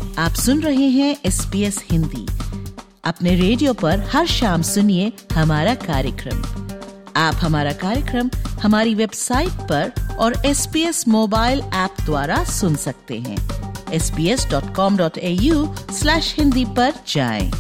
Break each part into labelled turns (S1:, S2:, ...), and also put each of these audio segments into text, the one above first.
S1: आप सुन रहे हैं SBS हिंदी। अपने रेडियो पर हर शाम सुनिए हमारा कार्यक्रम। आप हमारा कार्यक्रम हमारी वेबसाइट पर और SBS मोबाइल ऐप द्वारा सुन सकते हैं। sbs.com.au/hindi पर जाएं।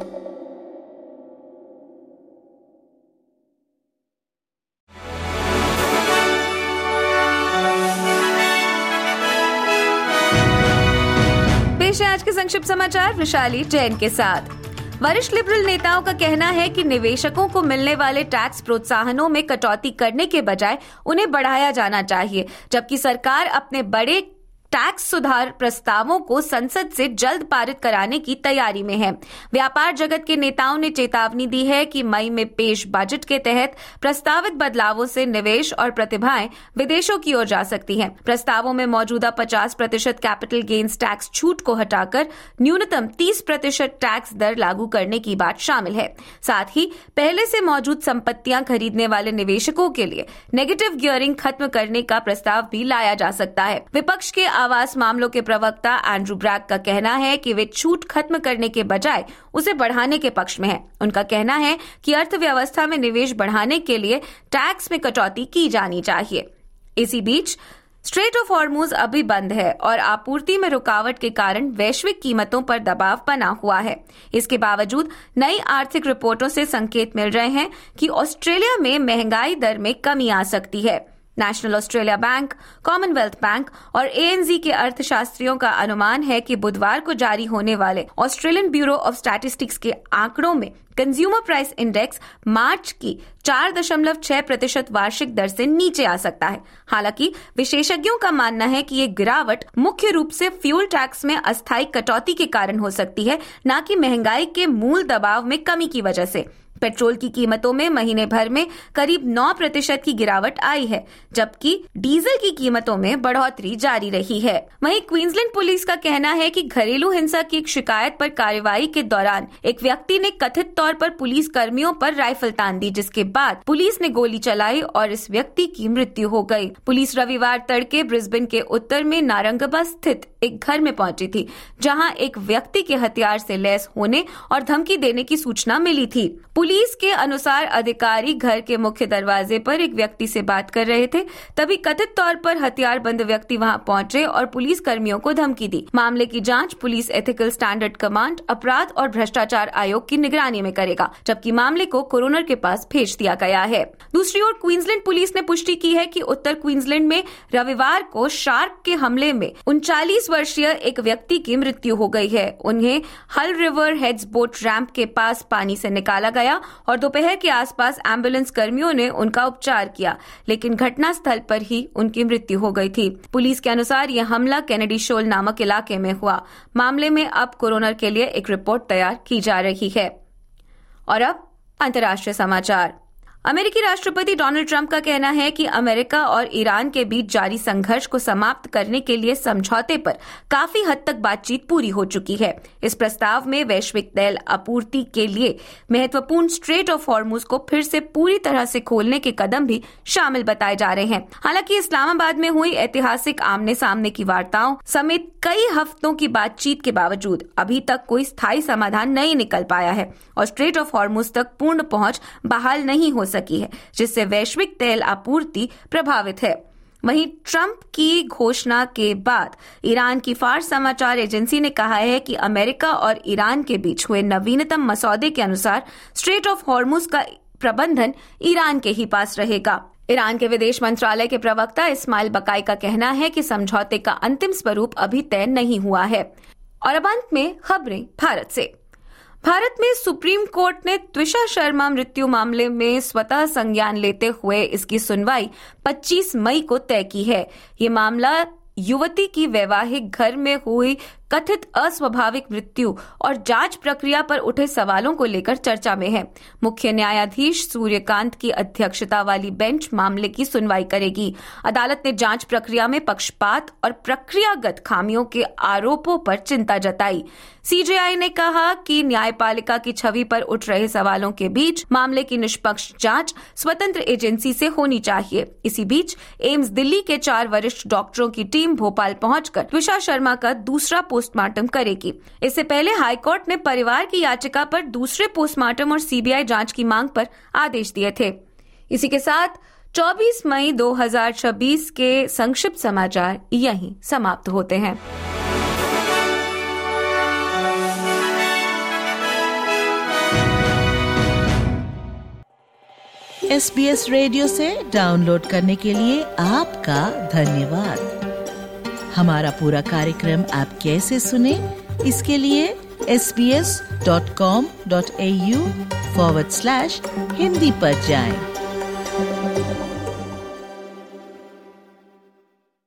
S2: पेश है आज के संक्षिप्त समाचार विशाली जैन के साथ। वरिष्ठ लिबरल नेताओं का कहना है कि निवेशकों को मिलने वाले टैक्स प्रोत्साहनों में कटौती करने के बजाय उन्हें बढ़ाया जाना चाहिए, जबकि सरकार अपने बड़े टैक्स सुधार प्रस्तावों को संसद से जल्द पारित कराने की तैयारी में है। व्यापार जगत के नेताओं ने चेतावनी दी है कि मई में पेश बजट के तहत प्रस्तावित बदलावों से निवेश और प्रतिभाएं विदेशों की ओर जा सकती हैं। प्रस्तावों में मौजूदा 50% कैपिटल गेन्स टैक्स छूट को हटाकर न्यूनतम 30% टैक्स दर लागू करने की बात शामिल है। साथ ही पहले से मौजूद संपत्तियां खरीदने वाले निवेशकों के लिए नेगेटिव गियरिंग खत्म करने का प्रस्ताव भी लाया जा सकता है। विपक्ष के आवास मामलों के प्रवक्ता एंड्रू ब्रैक का कहना है कि वे छूट खत्म करने के बजाय उसे बढ़ाने के पक्ष में हैं। उनका कहना है कि अर्थव्यवस्था में निवेश बढ़ाने के लिए टैक्स में कटौती की जानी चाहिए। इसी बीच स्ट्रेट ऑफ हॉर्मुज अभी बंद है और आपूर्ति में रुकावट के कारण वैश्विक कीमतों पर दबाव बना हुआ है। इसके बावजूद नई आर्थिक रिपोर्टों से संकेत मिल रहे हैं कि ऑस्ट्रेलिया में महंगाई दर में कमी आ सकती है। National Australia bank, Commonwealth bank और ANZ के अर्थशास्त्रियों का अनुमान है कि बुधवार को जारी होने वाले ऑस्ट्रेलियन ब्यूरो ऑफ स्टैटिस्टिक्स के आंकड़ों में कंज्यूमर प्राइस इंडेक्स मार्च की 4.6% वार्षिक दर से नीचे आ सकता है। हालांकि विशेषज्ञों का मानना है कि ये गिरावट मुख्य रूप से फ्यूल टैक्स में अस्थायी कटौती के कारण हो सकती है, न कि महंगाई के मूल दबाव में कमी की वजह से। पेट्रोल की कीमतों में महीने भर में करीब 9% की गिरावट आई है, जबकि डीजल की कीमतों में बढ़ोतरी जारी रही है। वहीं क्वींसलैंड पुलिस का कहना है कि घरेलू हिंसा की एक शिकायत पर कार्रवाई के दौरान एक व्यक्ति ने कथित तौर पर पुलिस कर्मियों पर राइफल तान दी, जिसके बाद पुलिस ने गोली चलाई और इस व्यक्ति की मृत्यु हो गई। पुलिस रविवार तड़के ब्रिस्बेन के उत्तर में नारंगबा स्थित एक घर में पहुंची थी, जहां एक व्यक्ति के हथियार से लैस होने और धमकी देने की सूचना मिली थी। पुलिस के अनुसार अधिकारी घर के मुख्य दरवाजे पर एक व्यक्ति से बात कर रहे थे, तभी कथित तौर पर हथियारबंद व्यक्ति वहां पहुंचे और पुलिस कर्मियों को धमकी दी। मामले की जांच पुलिस एथिकल स्टैंडर्ड कमांड, अपराध और भ्रष्टाचार आयोग की निगरानी में करेगा, जबकि मामले को कोरोनर के पास भेज दिया गया है। दूसरी ओर क्वींसलैंड पुलिस ने पुष्टि की है कि उत्तर क्वींसलैंड में रविवार को शार्क के हमले में 39 वर्षीय एक व्यक्ति की मृत्यु हो गई है। उन्हें हल रिवर हेड्स बोट रैंप के पास पानी से निकाला गया और दोपहर के आसपास एम्बुलेंस कर्मियों ने उनका उपचार किया, लेकिन घटना स्थल पर ही उनकी मृत्यु हो गई थी। पुलिस के अनुसार यह हमला कैनेडी शोल नामक इलाके में हुआ। मामले में अब कोरोनर के लिए एक रिपोर्ट तैयार की जा रही है। और अब अंतर्राष्ट्रीय समाचार। अमेरिकी राष्ट्रपति डोनाल्ड ट्रंप का कहना है कि अमेरिका और ईरान के बीच जारी संघर्ष को समाप्त करने के लिए समझौते पर काफी हद तक बातचीत पूरी हो चुकी है। इस प्रस्ताव में वैश्विक तेल आपूर्ति के लिए महत्वपूर्ण स्ट्रेट ऑफ हॉर्मुज को फिर से पूरी तरह से खोलने के कदम भी शामिल बताए जा रहे हैं। हालांकि इस्लामाबाद में हुई ऐतिहासिक आमने सामने की वार्ताओं समेत कई हफ्तों की बातचीत के बावजूद अभी तक कोई स्थायी समाधान नहीं निकल पाया है और स्ट्रेट ऑफ हॉर्मुज तक पूर्ण पहुंच बहाल नहीं हो सकी है, जिससे वैश्विक तेल आपूर्ति प्रभावित है। वहीं ट्रंप की घोषणा के बाद ईरान की फार्स समाचार एजेंसी ने कहा है कि अमेरिका और ईरान के बीच हुए नवीनतम मसौदे के अनुसार स्ट्रेट ऑफ हॉर्मुज का प्रबंधन ईरान के ही पास रहेगा। ईरान के विदेश मंत्रालय के प्रवक्ता इस्माइल बकाई का कहना है कि समझौते का अंतिम स्वरूप अभी तय नहीं हुआ है। और अब अंत में खबरें भारत से। भारत में सुप्रीम कोर्ट ने त्विषा शर्मा मृत्यु मामले में स्वतः संज्ञान लेते हुए इसकी सुनवाई 25 मई को तय की है। ये मामला युवती की वैवाहिक घर में हुई कथित अस्वाभाविक मृत्यु और जांच प्रक्रिया पर उठे सवालों को लेकर चर्चा में है। मुख्य न्यायाधीश सूर्यकांत की अध्यक्षता वाली बेंच मामले की सुनवाई करेगी। अदालत ने जांच प्रक्रिया में पक्षपात और प्रक्रियागत खामियों के आरोपों पर चिंता जताई। सीजेआई ने कहा कि न्यायपालिका की छवि पर उठ रहे सवालों के बीच मामले की निष्पक्ष जांच स्वतंत्र एजेंसी से होनी चाहिए। इसी बीच एम्स दिल्ली के 4 वरिष्ठ डॉक्टरों की टीम भोपाल पहुंचकर त्विषा शर्मा का दूसरा पोस्टमार्टम करेगी। इससे पहले हाईकोर्ट ने परिवार की याचिका पर दूसरे पोस्टमार्टम और सीबीआई जांच की मांग पर आदेश दिए थे। इसी के साथ 24 मई 2026 के संक्षिप्त समाचार यहीं समाप्त होते हैं।
S1: SBS रेडियो से डाउनलोड करने के लिए आपका धन्यवाद। हमारा पूरा कार्यक्रम आप कैसे सुने, इसके लिए sbs.com.au/Hindi पर जाएं।